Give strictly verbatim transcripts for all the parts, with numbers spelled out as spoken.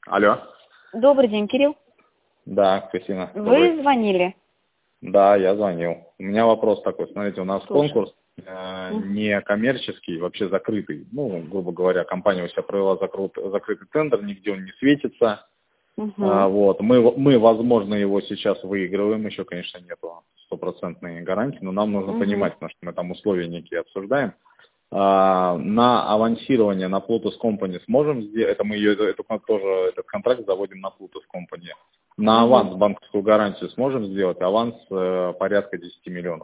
Алло. Добрый день, Кирилл. Да, Кристина. Вы Добрый. звонили? Да, я звонил. У меня вопрос такой. Смотрите, у нас Слушаю. конкурс э, Мгм. не коммерческий, вообще закрытый. Ну, грубо говоря, компания у себя провела закрыт, закрытый тендер, нигде он не светится. А, Мгм. вот. мы, мы, возможно, его сейчас выигрываем. Еще, конечно, нету стопроцентной гарантии, но нам нужно Мгм. понимать, потому что мы там условия некие обсуждаем. А, на авансирование на Plutus Company сможем сделать, это мы ее, это тоже, этот контракт заводим на Plutus Company. На Мгм. аванс банковскую гарантию сможем сделать, аванс э, порядка десяти миллионов.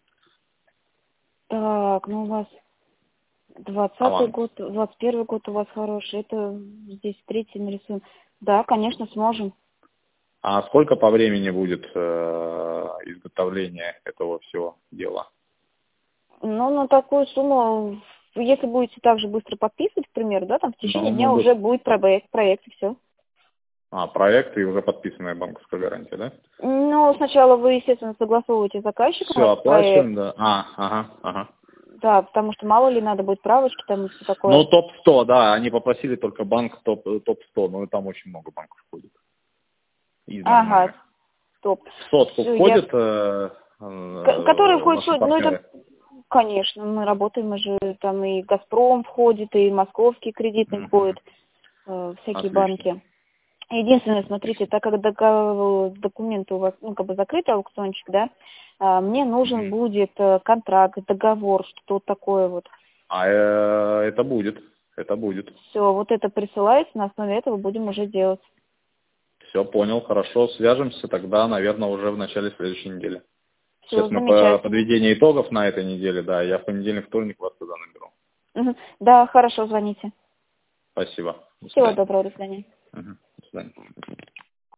Так, ну у вас двадцатый Аванс. год, двадцать первый год у вас хороший, это здесь третий нарисуем. Да, конечно, сможем. А сколько по времени будет э, изготовление этого всего дела? Ну, на такую сумму, если будете так же быстро подписывать, к примеру, да, там в Ну, течение мы дня бы... уже будет проект, проект и все. А, проект и уже подписанная банковская гарантия, да? Ну, сначала вы, естественно, согласовываете с заказчиком Все, этот проект, оплачиваем, да. А, ага, ага. да, потому что мало ли надо будет правочки там и все Ну, такое. топ сто, да, они попросили только банк топ, топ сто, но там очень много банков входит. Из Ага, нормальных. стоп. В сотку Все, я... входят э, К- Который э, входит, ваши в- ну это, партнеры? конечно, мы работаем уже, там и Газпром входит, и Московский кредитный Мгм. входит, э, всякие Отлично. банки. Единственное, смотрите, Отлично. так как дока- документы у вас, ну, как бы закрытый аукциончик, да, а, мне нужен Мгм. будет э, контракт, договор, что-то вот такое вот. А э, это будет. Это будет. Все, вот это присылайте, на основе этого будем уже делать. Все, понял, хорошо. Свяжемся тогда, наверное, уже в начале следующей недели. Все, Сейчас мы по замечательно. подведению итогов на этой неделе, да, я в понедельник, вторник вас туда наберу. Мгм. Да, хорошо, звоните. Спасибо. До Всего свидания. доброго, до свидания. Мгм.